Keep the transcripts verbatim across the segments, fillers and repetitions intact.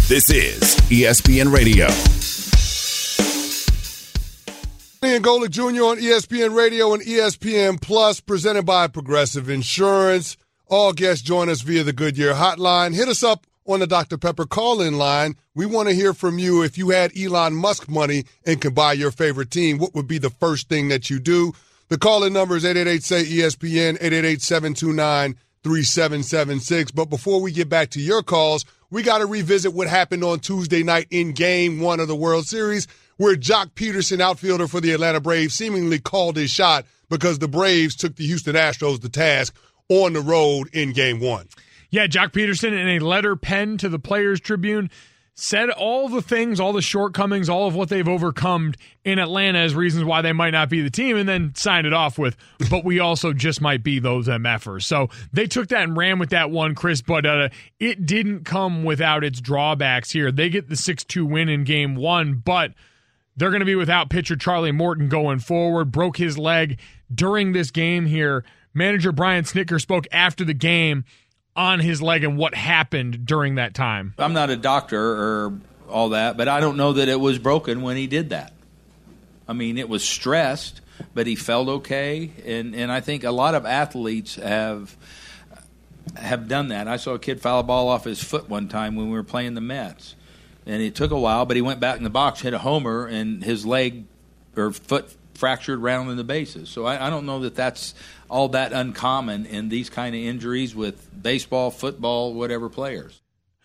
This is E S P N Radio. Ian Golick Junior on E S P N Radio and E S P N Plus, presented by Progressive Insurance. All guests join us via the Goodyear hotline. Hit us up on the Doctor Pepper call-in line. We want to hear from you. If you had Elon Musk money and could buy your favorite team, what would be the first thing that you do? The call-in number is eight eight eight, S A Y, E S P N, eight eight eight, seven two nine, three seven seven six. But before we get back to your calls, we got to revisit what happened on Tuesday night in Game one of the World Series, where Jock Peterson, outfielder for the Atlanta Braves, seemingly called his shot because the Braves took the Houston Astros to task on the road in Game one. Yeah, Jock Peterson, in a letter penned to the Players Tribune, said all the things, all the shortcomings, all of what they've overcome in Atlanta as reasons why they might not be the team, and then signed it off with, but we also just might be those M Fers. So they took that and ran with that one, Chris, but uh, it didn't come without its drawbacks here. They get the six two win in Game one, but they're going to be without pitcher Charlie Morton going forward. Broke his leg during this game here. Manager Brian Snitker spoke after the game on his leg and what happened during that time. I'm not a doctor or all that, but I don't know that it was broken when he did that. I mean, it was stressed, but he felt okay, and, and I think a lot of athletes have have done that. I saw a kid foul a ball off his foot one time when we were playing the Mets, and it took a while, but he went back in the box, hit a homer, and his leg or foot fractured round in the bases. So I, I don't know that that's all that uncommon in these kind of injuries with baseball, football, whatever players.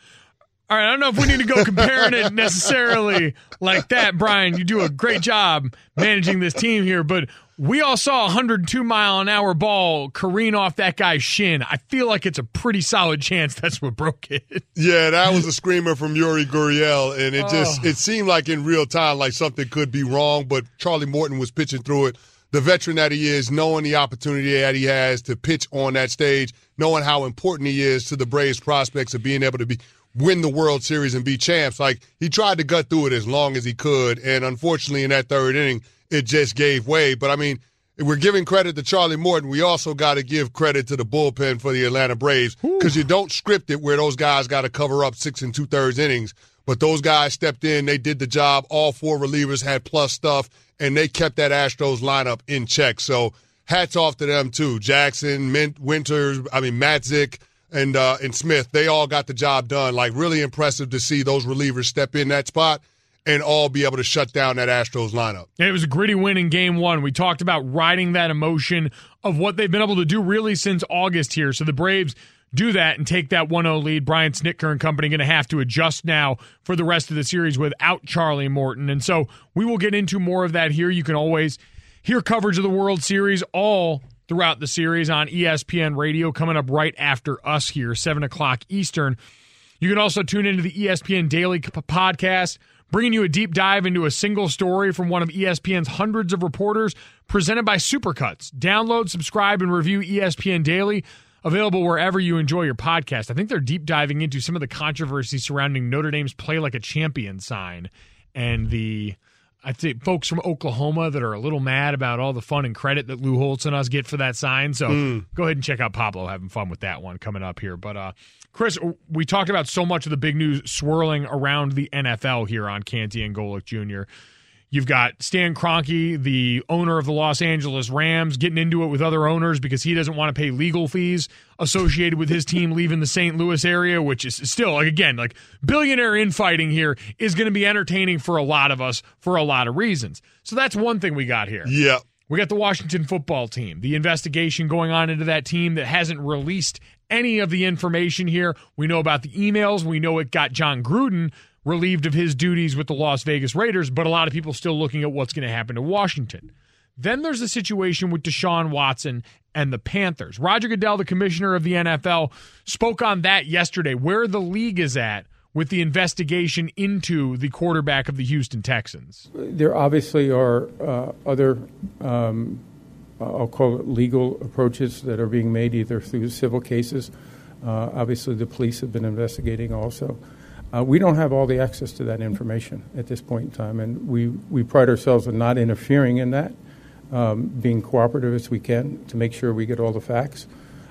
All right, I don't know if we need to go comparing it necessarily like that, Brian. You do a great job managing this team here, but we all saw a one hundred two mile an hour ball careen off that guy's shin. I feel like it's a pretty solid chance that's what broke it. Yeah, that was a screamer from Yuri Gurriel, and it just oh. it seemed like in real time like something could be wrong, but Charlie Morton was pitching through it. The veteran that he is, knowing the opportunity that he has to pitch on that stage, knowing how important he is to the Braves' prospects of being able to be win the World Series and be champs. Like, he tried to gut through it as long as he could, and unfortunately in that third inning, it just gave way. But, I mean, if we're giving credit to Charlie Morton, we also got to give credit to the bullpen for the Atlanta Braves, because you don't script it where those guys got to cover up six and two-thirds innings. But those guys stepped in. They did the job. All four relievers had plus stuff, and they kept that Astros lineup in check. So hats off to them, too. Jackson, Mint, Winters, I mean, Matzik, and uh, and Smith, they all got the job done. Like, really impressive to see those relievers step in that spot and all be able to shut down that Astros lineup. And it was a gritty win in Game one. We talked about riding that emotion of what they've been able to do really since August here. So the Braves do that and take that one oh lead. Brian Snitker and company going to have to adjust now for the rest of the series without Charlie Morton. And so we will get into more of that here. You can always hear coverage of the World Series all throughout the series on E S P N Radio coming up right after us here, seven o'clock Eastern. You can also tune into the E S P N Daily podcast, bringing you a deep dive into a single story from one of E S P N's hundreds of reporters, presented by Supercuts. Download, subscribe, and review E S P N Daily, available wherever you enjoy your podcast. I think they're deep diving into some of the controversy surrounding Notre Dame's Play Like a Champion sign and the, I think, folks from Oklahoma that are a little mad about all the fun and credit that Lou Holtz and us get for that sign. So mm. go ahead and check out Pablo having fun with that one coming up here. But, uh, Chris, we talked about so much of the big news swirling around the N F L here on Canty and Golick Junior You've got Stan Kroenke, the owner of the Los Angeles Rams, getting into it with other owners because he doesn't want to pay legal fees associated with his team leaving the Saint Louis area, which is still, like, again, like, billionaire infighting here is going to be entertaining for a lot of us for a lot of reasons. So that's one thing we got here. Yeah. We got the Washington football team, the investigation going on into that team that hasn't released any of the information here. We know about the emails. We know it got John Gruden relieved of his duties with the Las Vegas Raiders, but a lot of people still looking at what's going to happen to Washington. Then there's the situation with Deshaun Watson and the Panthers. Roger Goodell, the commissioner of the N F L, spoke on that yesterday, where the league is at with the investigation into the quarterback of the Houston Texans. There obviously are uh, other, um, I'll call it legal approaches that are being made either through civil cases. Uh, obviously, the police have been investigating also. Uh, we don't have all the access to that information at this point in time, and we, we pride ourselves on not interfering in that, um, being cooperative as we can to make sure we get all the facts.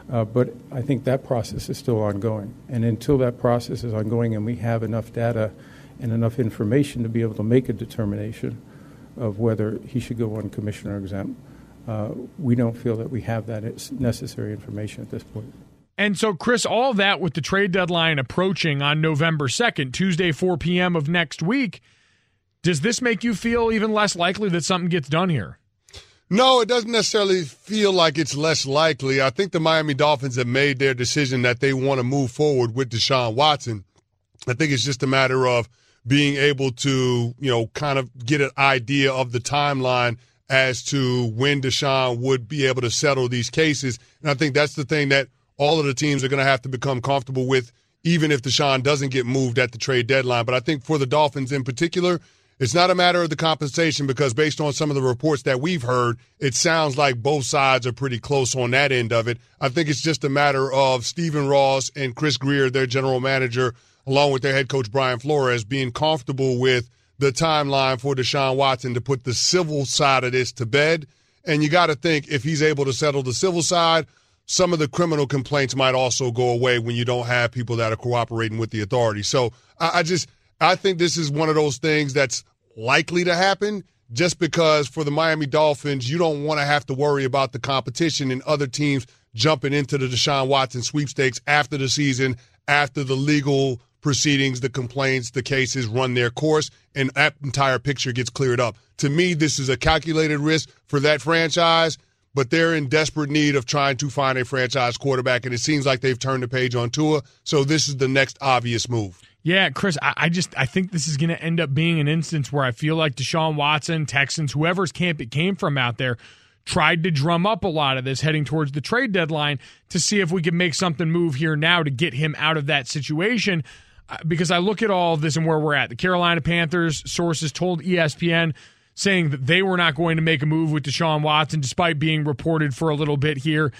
Uh, but I think that process is still ongoing. And until that process is ongoing and we have enough data and enough information to be able to make a determination of whether he should go on commissioner exempt, uh, we don't feel that we have that necessary information at this point. And so, Chris, all that with the trade deadline approaching on November second, Tuesday, four p.m. of next week, does this make you feel even less likely that something gets done here? No, it doesn't necessarily feel like it's less likely. I think the Miami Dolphins have made their decision that they want to move forward with Deshaun Watson. I think it's just a matter of being able to, you know, kind of get an idea of the timeline as to when Deshaun would be able to settle these cases. And I think that's the thing that all of the teams are going to have to become comfortable with, even if Deshaun doesn't get moved at the trade deadline. But I think for the Dolphins in particular, it's not a matter of the compensation because based on some of the reports that we've heard, it sounds like both sides are pretty close on that end of it. I think it's just a matter of Stephen Ross and Chris Grier, their general manager, along with their head coach Brian Flores, being comfortable with the timeline for Deshaun Watson to put the civil side of this to bed. And you got to think if he's able to settle the civil side, some of the criminal complaints might also go away when you don't have people that are cooperating with the authorities. So I, I just – I think this is one of those things that's likely to happen just because for the Miami Dolphins, you don't want to have to worry about the competition and other teams jumping into the Deshaun Watson sweepstakes after the season, after the legal proceedings, the complaints, the cases run their course, and that entire picture gets cleared up. To me, this is a calculated risk for that franchise, but they're in desperate need of trying to find a franchise quarterback, and it seems like they've turned the page on Tua, so this is the next obvious move. Yeah, Chris, I, I just I think this is going to end up being an instance where I feel like Deshaun Watson, Texans, whoever's camp it came from out there, tried to drum up a lot of this heading towards the trade deadline to see if we could make something move here now to get him out of that situation. Uh, because I look at all of this and where we're at. The Carolina Panthers, sources told E S P N, saying that they were not going to make a move with Deshaun Watson despite being reported for a little bit here.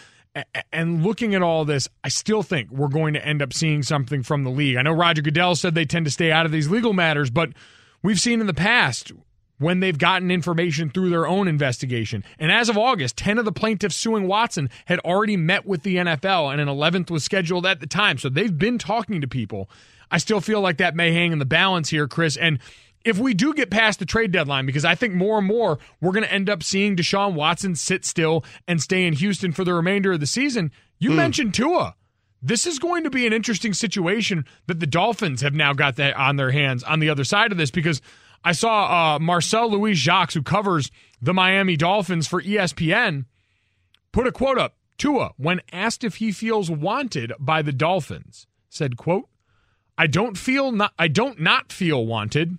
And looking at all this, I still think we're going to end up seeing something from the league. I know Roger Goodell said they tend to stay out of these legal matters, but we've seen in the past when they've gotten information through their own investigation. And as of August, ten of the plaintiffs suing Watson had already met with the N F L, and an eleventh was scheduled at the time. So they've been talking to people. I still feel like that may hang in the balance here, Chris. And if we do get past the trade deadline, because I think more and more we're going to end up seeing Deshaun Watson sit still and stay in Houston for the remainder of the season, you mm. mentioned Tua. This is going to be an interesting situation that the Dolphins have now got that on their hands on the other side of this, because I saw uh, Marcel Louis-Jacques, who covers the Miami Dolphins for E S P N, put a quote up. Tua, when asked if he feels wanted by the Dolphins, said, quote, I don't feel not, I don't not feel wanted.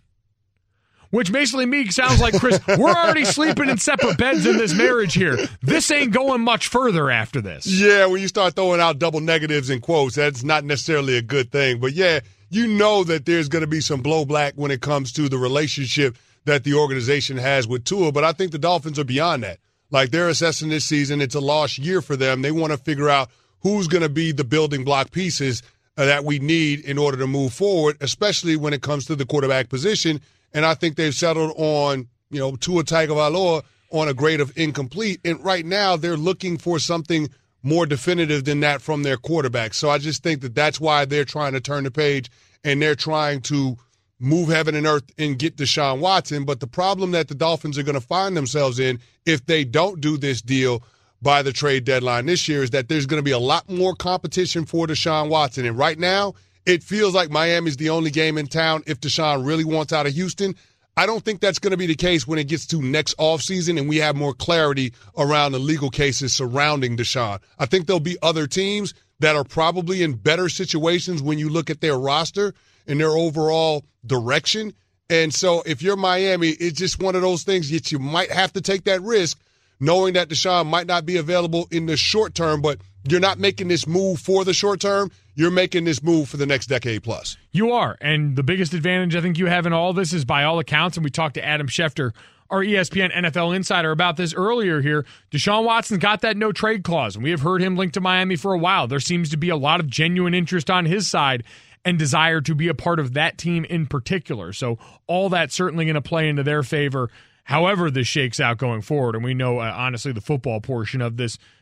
Which basically me sounds like, Chris, we're already sleeping in separate beds in this marriage here. This ain't going much further after this. Yeah, when you start throwing out double negatives in quotes, that's not necessarily a good thing. But, yeah, you know that there's going to be some blowback when it comes to the relationship that the organization has with Tua. But I think the Dolphins are beyond that. Like, they're assessing this season. It's a lost year for them. They want to figure out who's going to be the building block pieces that we need in order to move forward, especially when it comes to the quarterback position. And I think they've settled on, you know, Tua Tagovailoa on a grade of incomplete. And right now they're looking for something more definitive than that from their quarterback. So I just think that that's why they're trying to turn the page and they're trying to move heaven and earth and get Deshaun Watson. But the problem that the Dolphins are going to find themselves in if they don't do this deal by the trade deadline this year is that there's going to be a lot more competition for Deshaun Watson. And right now, it feels like Miami's the only game in town if Deshaun really wants out of Houston. I don't think that's going to be the case when it gets to next offseason and we have more clarity around the legal cases surrounding Deshaun. I think there'll be other teams that are probably in better situations when you look at their roster and their overall direction. And so if you're Miami, it's just one of those things that you might have to take that risk knowing that Deshaun might not be available in the short term, but you're not making this move for the short term. You're making this move for the next decade plus. You are. And the biggest advantage I think you have in all this is, by all accounts, and we talked to Adam Schefter, our E S P N N F L insider, about this earlier here, Deshaun Watson got that no-trade clause, and we have heard him linked to Miami for a while. There seems to be a lot of genuine interest on his side and desire to be a part of that team in particular. So all that's certainly going to play into their favor however this shakes out going forward. And we know, uh, honestly, the football portion of this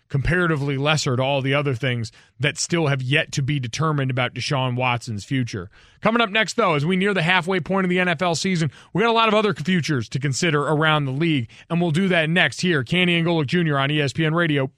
comparatively lesser to all the other things that still have yet to be determined about Deshaun Watson's future. Coming up next, though, as we near the halfway point of the N F L season, we got a lot of other futures to consider around the league, and we'll do that next here. Canty and Golick Junior on E S P N Radio.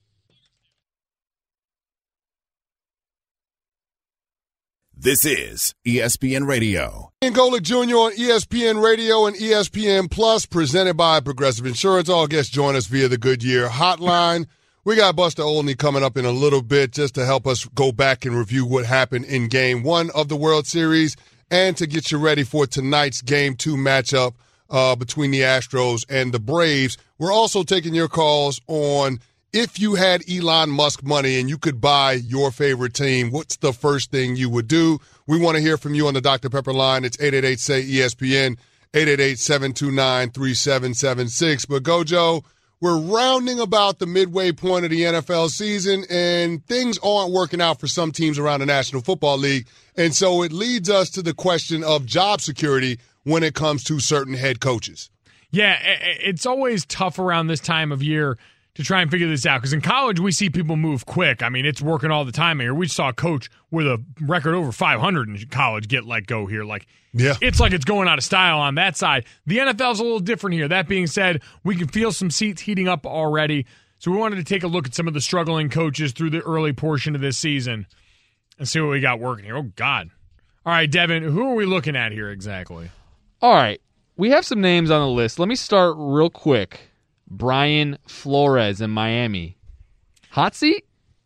This is E S P N Radio. And Golick Junior on E S P N Radio and E S P N Plus, presented by Progressive Insurance. All guests join us via the Goodyear Hotline. We got Buster Olney coming up in a little bit just to help us go back and review what happened in Game One of the World Series and to get you ready for tonight's Game Two matchup uh, between the Astros and the Braves. We're also taking your calls on if you had Elon Musk money and you could buy your favorite team, what's the first thing you would do? We want to hear from you on the Doctor Pepper line. It's eight eight eight, S A Y, E S P N, eight eight eight, seven two nine, three seven seven six. But, Gojo, we're rounding about the midway point of the N F L season, and things aren't working out for some teams around the National Football League. And so it leads us to the question of job security when it comes to certain head coaches. Yeah, it's always tough around this time of year to try and figure this out. Because in college, we see people move quick. I mean, it's working all the time here. We saw a coach with a record over five hundred in college get let go here. Like, yeah. It's like it's going out of style on that side. The N F L's a little different here. That being said, we can feel some seats heating up already. So we wanted to take a look at some of the struggling coaches through the early portion of this season and see what we got working here. Oh, God. All right, Devin, who are we looking at here exactly? All right. We have some names on the list. Let me start real quick. Brian Flores in Miami. Hot seat?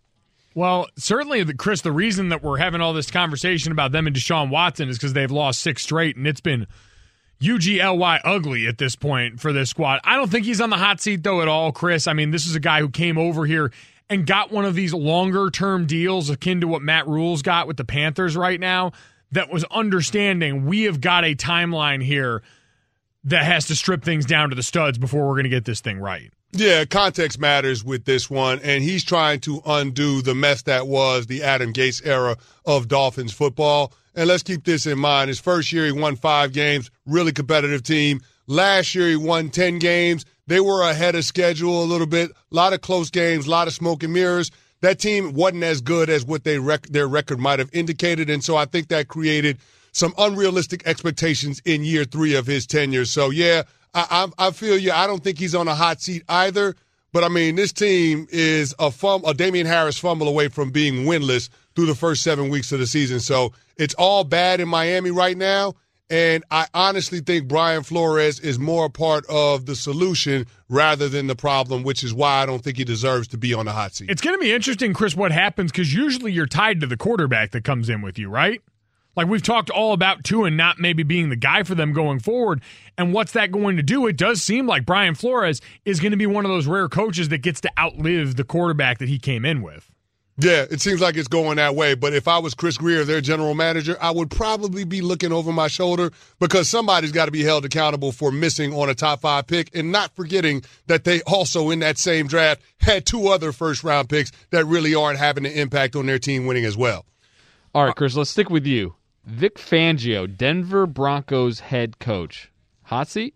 Well, certainly, the, Chris, the reason that we're having all this conversation about them and Deshaun Watson is because they've lost six straight, and it's been U G L Y ugly at this point for this squad. I don't think he's on the hot seat, though, at all, Chris. I mean, this is a guy who came over here and got one of these longer-term deals akin to what Matt Rule's got with the Panthers right now that was understanding we have got a timeline here that has to strip things down to the studs before we're going to get this thing right. Yeah, context matters with this one, and he's trying to undo the mess that was the Adam Gase era of Dolphins football. And let's keep this in mind. His first year, he won five games, really competitive team. Last year, he won ten games. They were ahead of schedule a little bit, a lot of close games, a lot of smoke and mirrors. That team wasn't as good as what they rec- their record might have indicated, and so I think that created some unrealistic expectations in year three of his tenure. So, yeah, I, I, I feel you. I don't think he's on a hot seat either. But, I mean, this team is a, fum- a Damian Harris fumble away from being winless through the first seven weeks of the season. So it's all bad in Miami right now. And I honestly think Brian Flores is more a part of the solution rather than the problem, which is why I don't think he deserves to be on the hot seat. It's going to be interesting, Chris, what happens, because usually you're tied to the quarterback that comes in with you, right? Like, we've talked all about Tua not maybe being the guy for them going forward. And what's that going to do? It does seem like Brian Flores is going to be one of those rare coaches that gets to outlive the quarterback that he came in with. Yeah, it seems like it's going that way. But if I was Chris Grier, their general manager, I would probably be looking over my shoulder because somebody's got to be held accountable for missing on a top five pick and not forgetting that they also in that same draft had two other first-round picks that really aren't having an impact on their team winning as well. All right, Chris, let's stick with you. Vic Fangio, Denver Broncos head coach. Hot seat?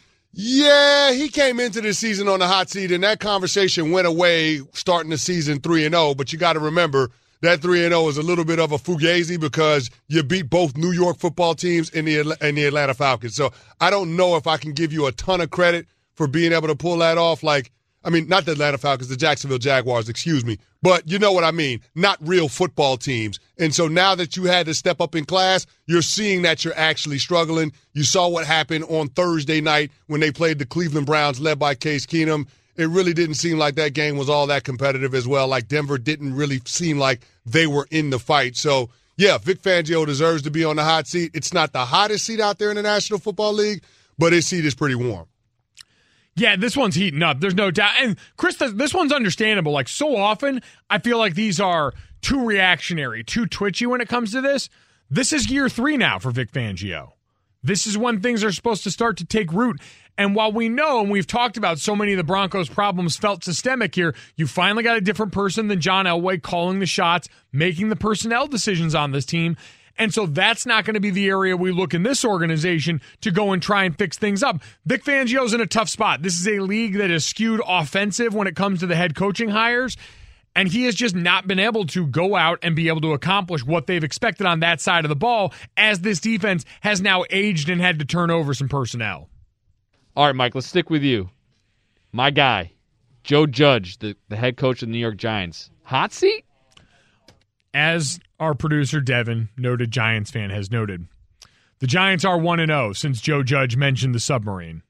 Yeah, he came into the season on the hot seat, and that conversation went away starting the season three and oh. But you got to remember that three and oh is a little bit of a fugazi because you beat both New York football teams and the, and the Atlanta Falcons. So I don't know if I can give you a ton of credit for being able to pull that off. Like, I mean, not the Atlanta Falcons, the Jacksonville Jaguars, excuse me. But you know what I mean, not real football teams. And so now that you had to step up in class, you're seeing that you're actually struggling. You saw what happened on Thursday night when they played the Cleveland Browns led by Case Keenum. It really didn't seem like that game was all that competitive as well. Like Denver didn't really seem like they were in the fight. So, yeah, Vic Fangio deserves to be on the hot seat. It's not the hottest seat out there in the National Football League, but his seat is pretty warm. Yeah, this one's heating up. There's no doubt. And, Chris, this one's understandable. Like, so often, I feel like these are too reactionary, too twitchy when it comes to this. This is year three now for Vic Fangio. This is when things are supposed to start to take root. And while we know, and we've talked about so many of the Broncos' problems felt systemic here, you finally got a different person than John Elway calling the shots, making the personnel decisions on this team. And so that's not going to be the area we look in this organization to go and try and fix things up. Vic Fangio's in a tough spot. This is a league that is skewed offensive when it comes to the head coaching hires, and he has just not been able to go out and be able to accomplish what they've expected on that side of the ball as this defense has now aged and had to turn over some personnel. All right, Mike, let's stick with you. My guy, Joe Judge, the, the head coach of the New York Giants. Hot seat? As our producer, Devin, noted Giants fan, has noted, the Giants are one and oh since Joe Judge mentioned the submarine.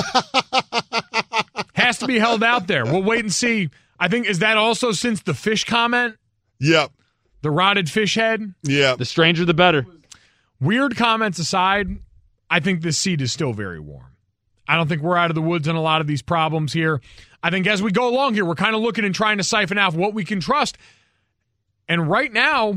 Has to be held out there. We'll wait and see. I think, is that also since the fish comment? Yep. The rotted fish head? Yeah. The stranger, the better. Weird comments aside, I think this seat is still very warm. I don't think we're out of the woods on a lot of these problems here. I think as we go along here, we're kind of looking and trying to siphon out what we can trust. And right now,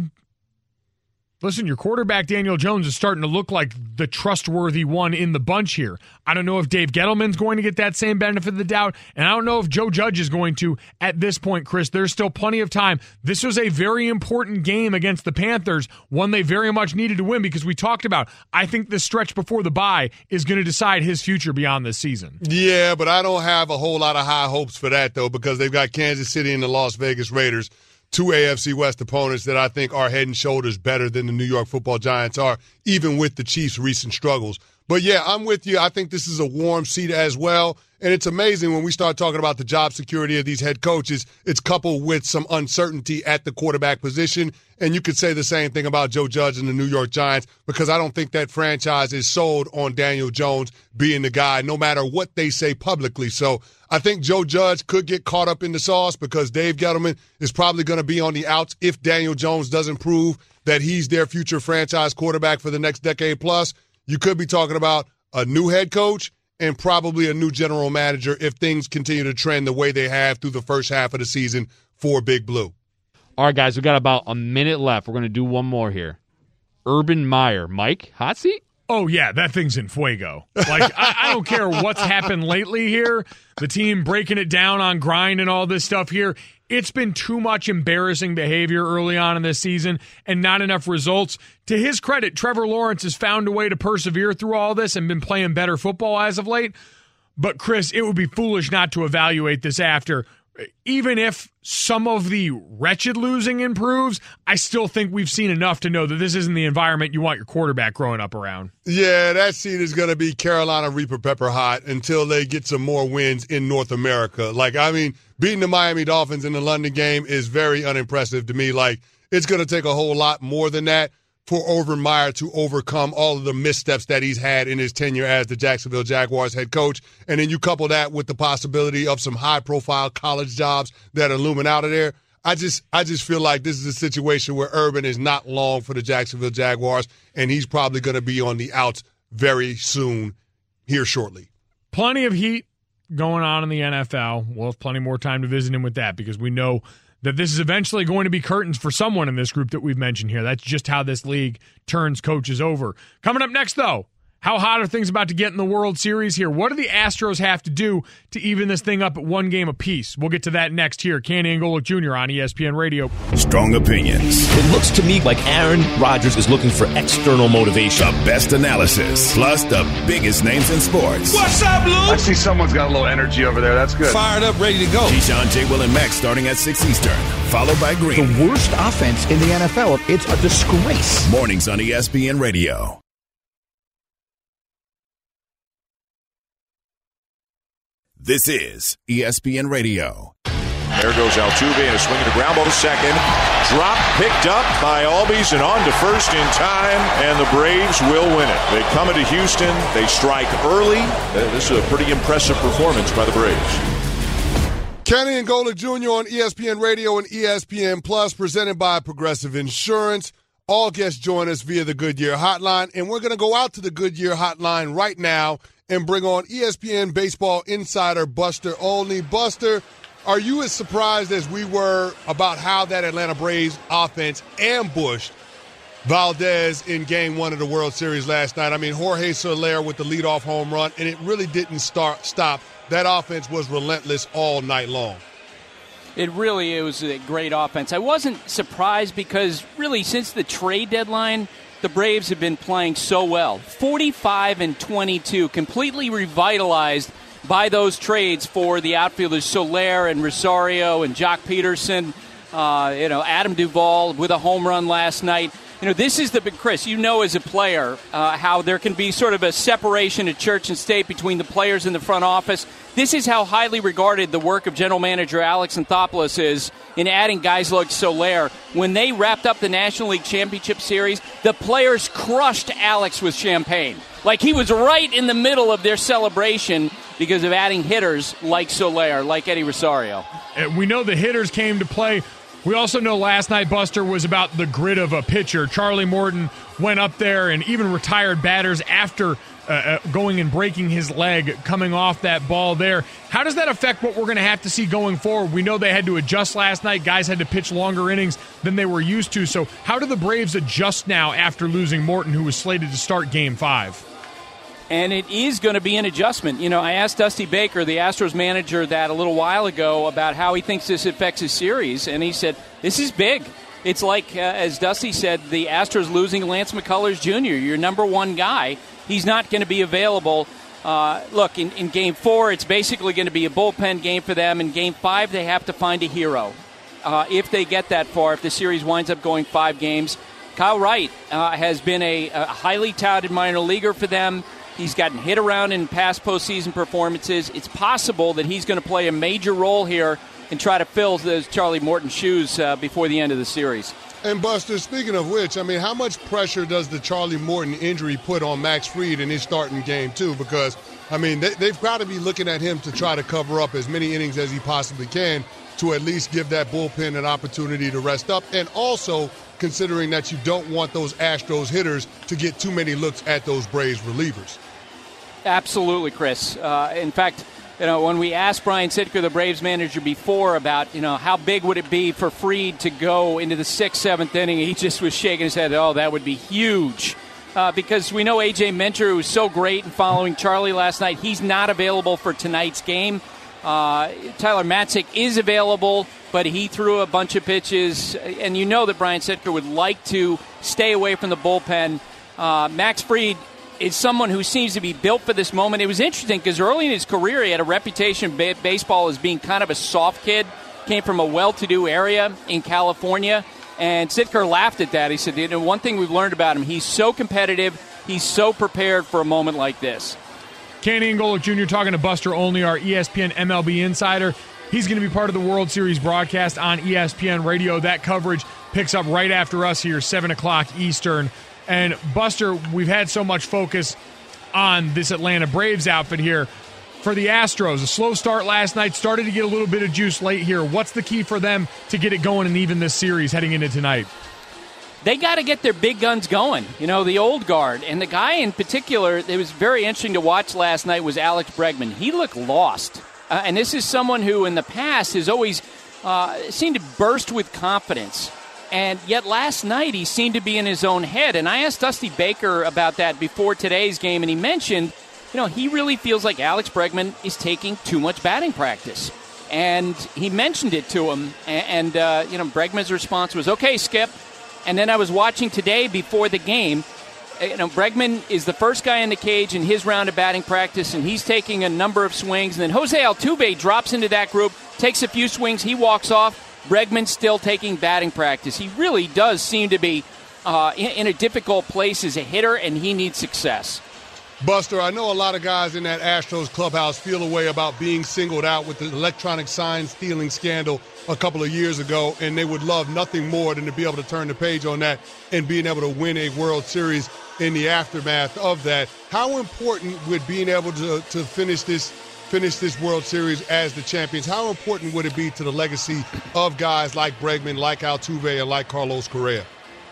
listen, your quarterback, Daniel Jones, is starting to look like the trustworthy one in the bunch here. I don't know if Dave Gettleman's going to get that same benefit of the doubt, and I don't know if Joe Judge is going to at this point, Chris. There's still plenty of time. This was a very important game against the Panthers, one they very much needed to win because we talked about, I think the stretch before the bye is going to decide his future beyond this season. Yeah, but I don't have a whole lot of high hopes for that, though, because they've got Kansas City and the Las Vegas Raiders, two A F C West opponents that I think are head and shoulders better than the New York Football Giants are, even with the Chiefs' recent struggles. But, yeah, I'm with you. I think this is a warm seat as well. And it's amazing when we start talking about the job security of these head coaches, it's coupled with some uncertainty at the quarterback position. And you could say the same thing about Joe Judge and the New York Giants, because I don't think that franchise is sold on Daniel Jones being the guy, no matter what they say publicly. So I think Joe Judge could get caught up in the sauce because Dave Gettleman is probably going to be on the outs if Daniel Jones doesn't prove that he's their future franchise quarterback for the next decade plus. You could be talking about a new head coach and probably a new general manager if things continue to trend the way they have through the first half of the season for Big Blue. All right, guys, we got about a minute left. We're going to do one more here. Urban Meyer. Mike, hot seat? Oh, yeah, that thing's in fuego. Like, I, I don't care what's happened lately here. The team breaking it down on grind and all this stuff here. It's been too much embarrassing behavior early on in this season and not enough results. To his credit, Trevor Lawrence has found a way to persevere through all this and been playing better football as of late. But, Chris, it would be foolish not to evaluate this after. Even if some of the wretched losing improves, I still think we've seen enough to know that this isn't the environment you want your quarterback growing up around. Yeah, that seat is going to be Carolina Reaper Pepper hot until they get some more wins in North America. Like, I mean, beating the Miami Dolphins in the London game is very unimpressive to me. Like, it's going to take a whole lot more than that for Urban Meyer to overcome all of the missteps that he's had in his tenure as the Jacksonville Jaguars head coach. And then you couple that with the possibility of some high-profile college jobs that are looming out of there. I just I just feel like this is a situation where Urban is not long for the Jacksonville Jaguars, and he's probably going to be on the outs very soon here shortly. Plenty of heat going on in the N F L. We'll have plenty more time to visit him with that because we know that this is eventually going to be curtains for someone in this group that we've mentioned here. That's just how this league turns coaches over. Coming up next, though, how hot are things about to get in the World Series here? What do the Astros have to do to even this thing up at one game apiece? We'll get to that next here. Canty and Golick Junior on E S P N Radio. Strong opinions. It looks to me like Aaron Rodgers is looking for external motivation. The best analysis, plus the biggest names in sports. What's up, Lou? I see someone's got a little energy over there. That's good. Fired up, ready to go. Keyshawn, J. Will, and Max starting at six Eastern, followed by Green. The worst offense in the N F L. It's a disgrace. Mornings on E S P N Radio. This is E S P N Radio. There goes Altuve and a swing and a ground ball to second. Drop picked up by Albies and on to first in time, and the Braves will win it. They come into Houston. They strike early. This is a pretty impressive performance by the Braves. Canty and Golick Junior on E S P N Radio and E S P N Plus, presented by Progressive Insurance. All guests join us via the Goodyear Hotline, and we're going to go out to the Goodyear Hotline right now and bring on E S P N baseball insider Buster Olney. Buster, are you as surprised as we were about how that Atlanta Braves offense ambushed Valdez in game one of the World Series last night? I mean, Jorge Soler with the leadoff home run, and it really didn't start stop. That offense was relentless all night long. It really it was a great offense. I wasn't surprised because really since the trade deadline, the Braves have been playing so well. forty-five and twenty-two, completely revitalized by those trades for the outfielders Soler and Rosario and Jock Peterson, uh, you know, Adam Duvall with a home run last night. You know, this is the big, Chris, you know as a player uh, how there can be sort of a separation of church and state between the players in the front office. This is how highly regarded the work of general manager Alex Anthopoulos is in adding guys like Soler. When they wrapped up the National League Championship Series, the players crushed Alex with champagne. Like he was right in the middle of their celebration because of adding hitters like Soler, like Eddie Rosario. And we know the hitters came to play. We also know last night, Buster, was about the grit of a pitcher. Charlie Morton went up there and even retired batters after uh, uh, going and breaking his leg, coming off that ball there. How does that affect what we're going to have to see going forward? We know they had to adjust last night. Guys had to pitch longer innings than they were used to. So how do the Braves adjust now after losing Morton, who was slated to start Game five? And it is going to be an adjustment. You know, I asked Dusty Baker, the Astros manager, that a little while ago about how he thinks this affects his series, and he said, this is big. It's like, uh, as Dusty said, the Astros losing Lance McCullers Junior, your number one guy. He's not going to be available. Uh, look, in, in Game four, it's basically going to be a bullpen game for them. In Game five, they have to find a hero. Uh, if they get that far, if the series winds up going five games. Kyle Wright uh, has been a, a highly touted minor leaguer for them. He's gotten hit around in past postseason performances. It's possible that he's going to play a major role here and try to fill those Charlie Morton shoes uh, before the end of the series. And, Buster, speaking of which, I mean, how much pressure does the Charlie Morton injury put on Max Fried in his starting game, too? Because, I mean, they, they've got to be looking at him to try to cover up as many innings as he possibly can to at least give that bullpen an opportunity to rest up, and also considering that you don't want those Astros hitters to get too many looks at those Braves relievers. Absolutely, Chris. Uh, in fact, you know, when we asked Brian Sitka, the Braves manager, before about, you know, how big would it be for Fried to go into the sixth, seventh inning, he just was shaking his head, oh, that would be huge. Uh, because we know A J Minter, who was so great in following Charlie last night, he's not available for tonight's game. Uh, Tyler Matzik is available, but he threw a bunch of pitches, and you know that Brian Sitka would like to stay away from the bullpen. Uh, Max Fried is someone who seems to be built for this moment. It was interesting because early in his career, he had a reputation in baseball as being kind of a soft kid, came from a well-to-do area in California, and Sitka laughed at that. He said, you know, one thing we've learned about him, he's so competitive, he's so prepared for a moment like this. Kenny Ngolek Junior talking to Buster Olney, our E S P N M L B insider. He's going to be part of the World Series broadcast on E S P N Radio. That coverage picks up right after us here, seven o'clock Eastern. And, Buster, we've had so much focus on this Atlanta Braves outfit here. For the Astros, a slow start last night, started to get a little bit of juice late here. What's the key for them to get it going and even this series heading into tonight? They got to get their big guns going, you know, the old guard. And the guy in particular that was very interesting to watch last night was Alex Bregman. He looked lost. Uh, and this is someone who in the past has always uh, seemed to burst with confidence. And yet last night he seemed to be in his own head. And I asked Dusty Baker about that before today's game, and he mentioned, you know, he really feels like Alex Bregman is taking too much batting practice. And he mentioned it to him. And, uh, you know, Bregman's response was, okay, Skip. And then I was watching today before the game. You know, Bregman is the first guy in the cage in his round of batting practice, and he's taking a number of swings. And then Jose Altuve drops into that group, takes a few swings, he walks off. Bregman's still taking batting practice. He really does seem to be uh, in, in a difficult place as a hitter, and he needs success. Buster, I know a lot of guys in that Astros clubhouse feel a way about being singled out with the electronic sign stealing scandal a couple of years ago, and they would love nothing more than to be able to turn the page on that and being able to win a World Series in the aftermath of that. How important would being able to, to finish this finish this World Series as the champions, how important would it be to the legacy of guys like Bregman, like Altuve, and like Carlos Correa?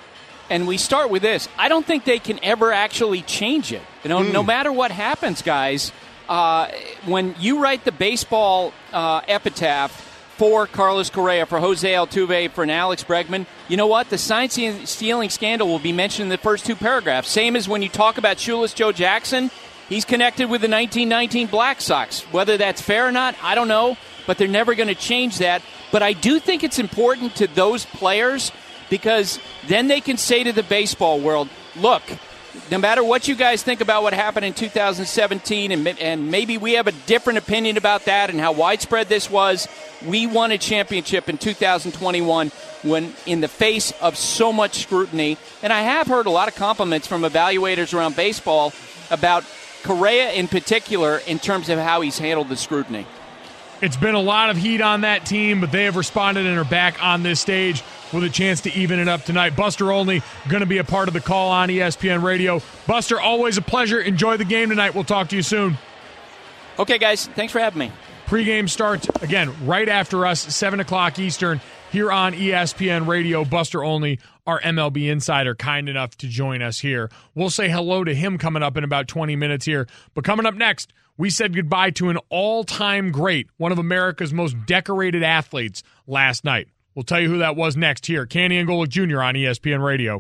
And we start with this. I don't think they can ever actually change it. You know, mm. no matter what happens, guys, uh, when you write the baseball uh, epitaph for Carlos Correa, for Jose Altuve, for an Alex Bregman, you know what? The sign-stealing scandal will be mentioned in the first two paragraphs. Same as when you talk about Shoeless Joe Jackson. He's connected with the nineteen nineteen Black Sox. Whether that's fair or not, I don't know, but they're never going to change that. But I do think it's important to those players because then they can say to the baseball world, look, no matter what you guys think about what happened in two thousand seventeen, and, and maybe we have a different opinion about that and how widespread this was, we won a championship in two thousand twenty-one when in the face of so much scrutiny. And I have heard a lot of compliments from evaluators around baseball about Correa in particular in terms of how he's handled the scrutiny. It's been a lot of heat on that team, but they have responded and are back on this stage with a chance to even it up tonight. Buster Olney going to be a part of the call on E S P N Radio. Buster, always a pleasure. Enjoy the game tonight. We'll talk to you soon. Okay, guys. Thanks for having me. Pre-game starts, again, right after us, seven o'clock Eastern, here on E S P N Radio. Buster Olney, our M L B insider, kind enough to join us here. We'll say hello to him coming up in about twenty minutes here. But coming up next, we said goodbye to an all-time great, one of America's most decorated athletes last night. We'll tell you who that was next here. Canty and Golick Junior on E S P N Radio.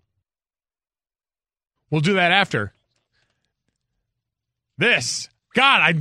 We'll do that after this. God, I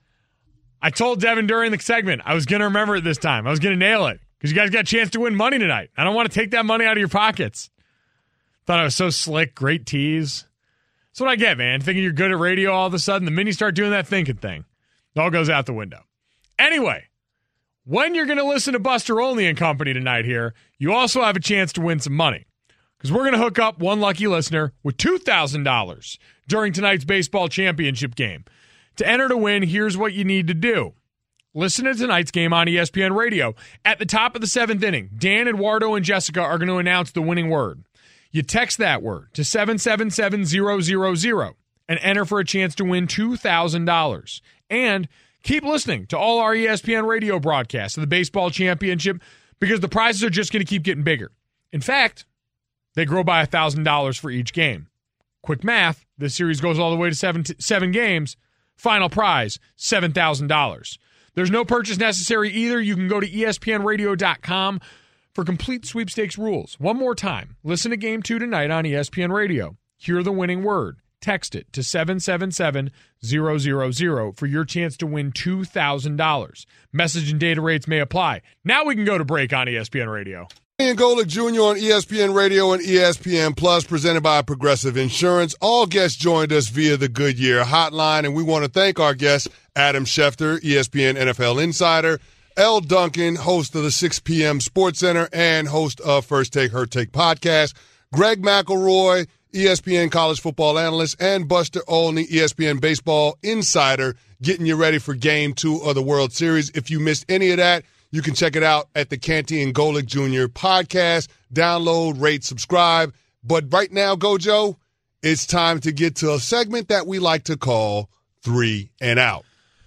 I told Devin during the segment I was going to remember it this time. I was going to nail it because you guys got a chance to win money tonight. I don't want to take that money out of your pockets. Thought I was so slick. Great tease. That's what I get, man. Thinking you're good at radio all of a sudden. The minute you start doing that thinking thing, it all goes out the window. Anyway, when you're going to listen to Buster Olney and company tonight here, you also have a chance to win some money because we're going to hook up one lucky listener with two thousand dollars during tonight's baseball championship game. To enter to win, here's what you need to do. Listen to tonight's game on E S P N Radio. At the top of the seventh inning, Dan, Eduardo, and Jessica are going to announce the winning word. You text that word to seven seven seven zero zero zero and enter for a chance to win two thousand dollars. And keep listening to all our E S P N Radio broadcasts of the baseball championship because the prizes are just going to keep getting bigger. In fact, they grow by one thousand dollars for each game. Quick math, this series goes all the way to seven, t- seven games. Final prize, seven thousand dollars. There's no purchase necessary either. You can go to E S P N radio dot com for complete sweepstakes rules. One more time, listen to Game two tonight on E S P N Radio. Hear the winning word. Text it to seven seven seven zero zero zero for your chance to win two thousand dollars. Message and data rates may apply. Now we can go to break on E S P N Radio. And Golick Junior on E S P N Radio and E S P N Plus, presented by Progressive Insurance. All guests joined us via the Goodyear hotline, and we want to thank our guests, Adam Schefter, E S P N N F L Insider, Elle Duncan, host of the six p.m. Sports Center and host of First Take, Her Take podcast, Greg McElroy, E S P N college football analyst, and Buster Olney, E S P N baseball insider, getting you ready for Game two of the World Series. If you missed any of that, you can check it out at the Canty and Golick Junior podcast. Download, rate, subscribe. But right now, Gojo, it's time to get to a segment that we like to call Three and Out.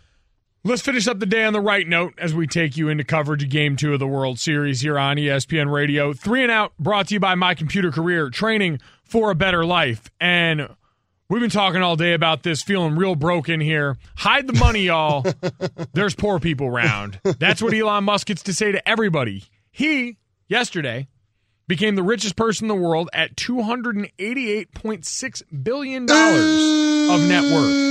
Let's finish up the day on the right note as we take you into coverage of Game two of the World Series here on E S P N Radio. Three and Out brought to you by My Computer Career, training for a better life. And we've been talking all day about this, feeling real broken here. Hide the money, y'all. There's poor people around. That's what Elon Musk gets to say to everybody. He, yesterday, became the richest person in the world at two hundred eighty-eight point six billion dollars of net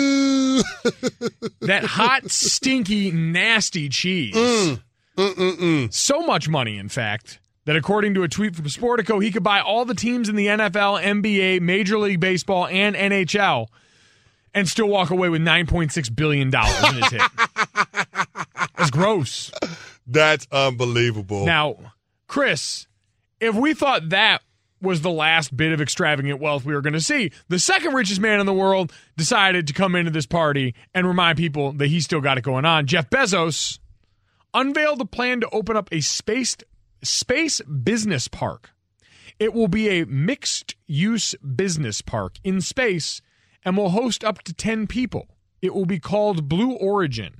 worth. That hot, stinky, nasty cheese. Mm. Mm-mm-mm. So much money, in fact, that according to a tweet from Sportico, he could buy all the teams in the N F L, N B A, Major League Baseball, and N H L and still walk away with nine point six billion dollars in his hit. That's gross. That's unbelievable. Now, Chris, if we thought that was the last bit of extravagant wealth we were going to see, the second richest man in the world decided to come into this party and remind people that he's still got it going on. Jeff Bezos unveiled a plan to open up a space space business park. It will be a mixed-use business park in space and will host up to ten people. It will be called Blue Origin.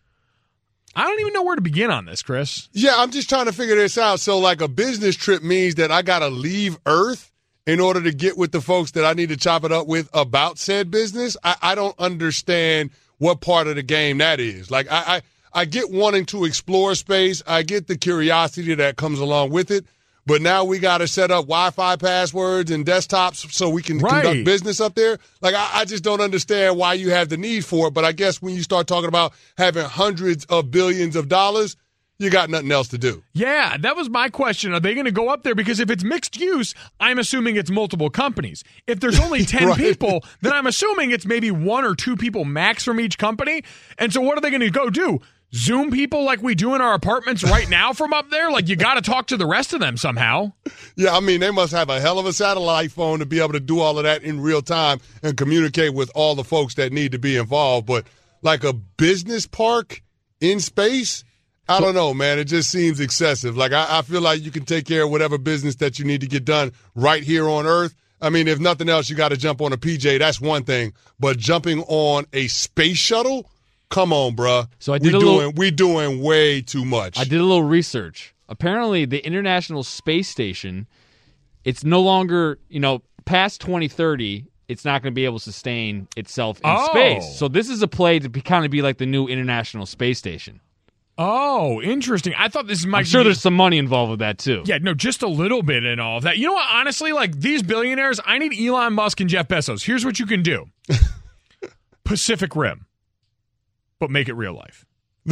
I don't even know where to begin on this, Chris. Yeah, I'm just trying to figure this out. So, like, a business trip means that I got to leave Earth in order to get with the folks that I need to chop it up with about said business? I, I don't understand what part of the game that is. Like, I, I, I get wanting to explore space. I get the curiosity that comes along with it. But now we got to set up Wi-Fi passwords and desktops so we can right. conduct business up there. Like, I, I just don't understand why you have the need for it. But I guess when you start talking about having hundreds of billions of dollars, you got nothing else to do. Yeah, that was my question. Are they going to go up there? Because if it's mixed use, I'm assuming it's multiple companies. If there's only ten right. people, then I'm assuming it's maybe one or two people max from each company. And so what are they going to go do? Zoom people like we do in our apartments right now from up there? Like, you got to talk to the rest of them somehow. Yeah, I mean, they must have a hell of a satellite phone to be able to do all of that in real time and communicate with all the folks that need to be involved. But like a business park in space, I don't know, man. It just seems excessive. Like, I, I feel like you can take care of whatever business that you need to get done right here on Earth. I mean, if nothing else, you got to jump on a P J. That's one thing. But jumping on a space shuttle? Come on, bruh. So I did we a doing little, we doing way too much. I did a little research. Apparently, the International Space Station, it's no longer, you know, past twenty thirty, it's not going to be able to sustain itself in oh. space. So this is a play to be, kind of be like the new International Space Station. Oh, interesting. I thought this might I'm sure be, there's some money involved with that, too. Yeah, no, just a little bit in all of that. You know what? Honestly, like, these billionaires, I need Elon Musk and Jeff Bezos. Here's what you can do. Pacific Rim. But make it real life.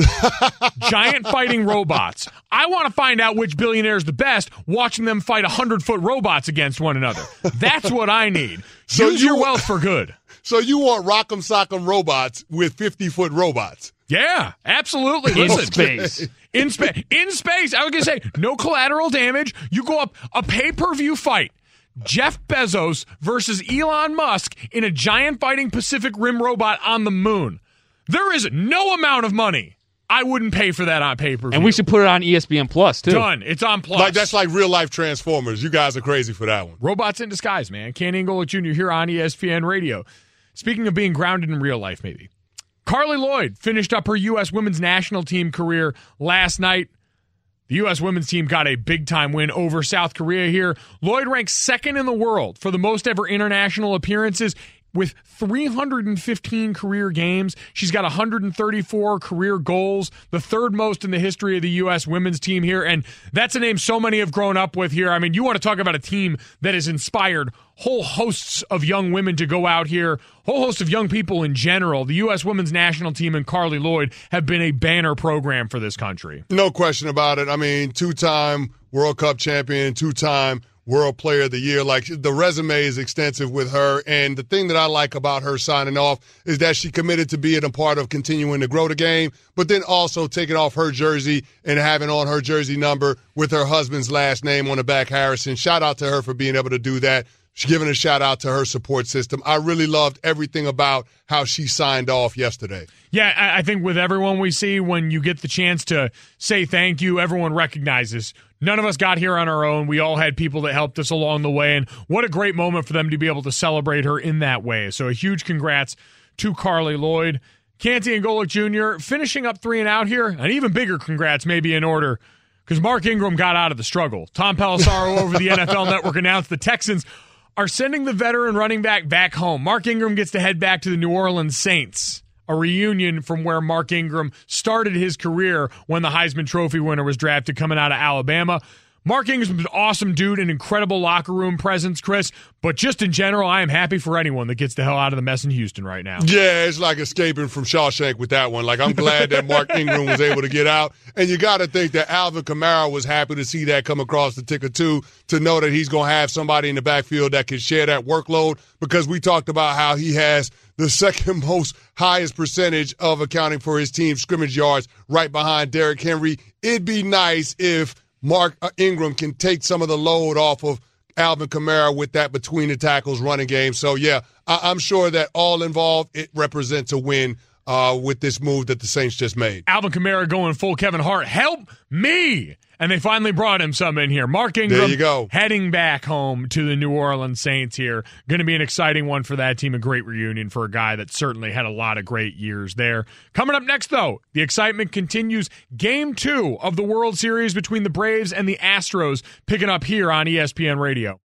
Giant fighting robots. I want to find out which billionaire is the best, watching them fight one hundred-foot robots against one another. That's what I need. So Use you, your wealth for good. So you want Rock'em Sock'em robots with fifty-foot robots? Yeah, absolutely. In Listen, space. In, spa- in space. I was going to say, no collateral damage. You go up a pay-per-view fight. Jeff Bezos versus Elon Musk in a giant fighting Pacific Rim robot on the moon. There is no amount of money I wouldn't pay for that on pay-per-view. And we should put it on E S P N Plus, too. Done. It's on Plus. Like, that's like real-life Transformers. You guys are crazy for that one. Robots in disguise, man. Canty and Golick Junior here on E S P N Radio. Speaking of being grounded in real life, maybe. Carly Lloyd finished up her U S women's national team career last night. The U S women's team got a big-time win over South Korea here. Lloyd ranks second in the world for the most ever international appearances with three hundred fifteen career games. She's got one hundred thirty-four career goals, the third most in the history of the U S women's team here, and that's a name so many have grown up with here. I mean, you want to talk about a team that has inspired whole hosts of young women to go out here, whole host of young people in general. The U S women's national team and Carly Lloyd have been a banner program for this country. No question about it. I mean, two-time World Cup champion, two-time World Player of the Year. Like, the resume is extensive with her, and the thing that I like about her signing off is that she committed to being a part of continuing to grow the game, but then also taking off her jersey and having on her jersey number with her husband's last name on the back, Harrison. Shout out to her for being able to do that. She's giving a shout out to her support system. I really loved everything about how she signed off yesterday. Yeah, I think with everyone we see, when you get the chance to say thank you, everyone recognizes none of us got here on our own. We all had people that helped us along the way, and what a great moment for them to be able to celebrate her in that way. So a huge congrats to Carly Lloyd. Canty and Golick Junior finishing up three and out here. An even bigger congrats maybe in order, because Mark Ingram got out of the struggle. Tom Pelissaro over the N F L Network announced the Texans are sending the veteran running back back home. Mark Ingram gets to head back to the New Orleans Saints, a reunion from where Mark Ingram started his career when the Heisman Trophy winner was drafted coming out of Alabama. Mark Ingram's an awesome dude, an incredible locker room presence, Chris, but just in general, I am happy for anyone that gets the hell out of the mess in Houston right now. Yeah, it's like escaping from Shawshank with that one. Like, I'm glad that Mark Ingram was able to get out, and you got to think that Alvin Kamara was happy to see that come across the ticker, too, to know that he's going to have somebody in the backfield that can share that workload, because we talked about how he has the second most highest percentage of accounting for his team's scrimmage yards right behind Derrick Henry. It'd be nice if Mark Ingram can take some of the load off of Alvin Kamara with that between the tackles running game. So, yeah, I- I'm sure that all involved, it represents a win uh, with this move that the Saints just made. Alvin Kamara going full Kevin Hart. Help me! And they finally brought him some in here. Mark Ingram there you go. Heading back home to the New Orleans Saints here. Going to be an exciting one for that team. A great reunion for a guy that certainly had a lot of great years there. Coming up next, though, the excitement continues. Game two of the World Series between the Braves and the Astros picking up here on E S P N Radio.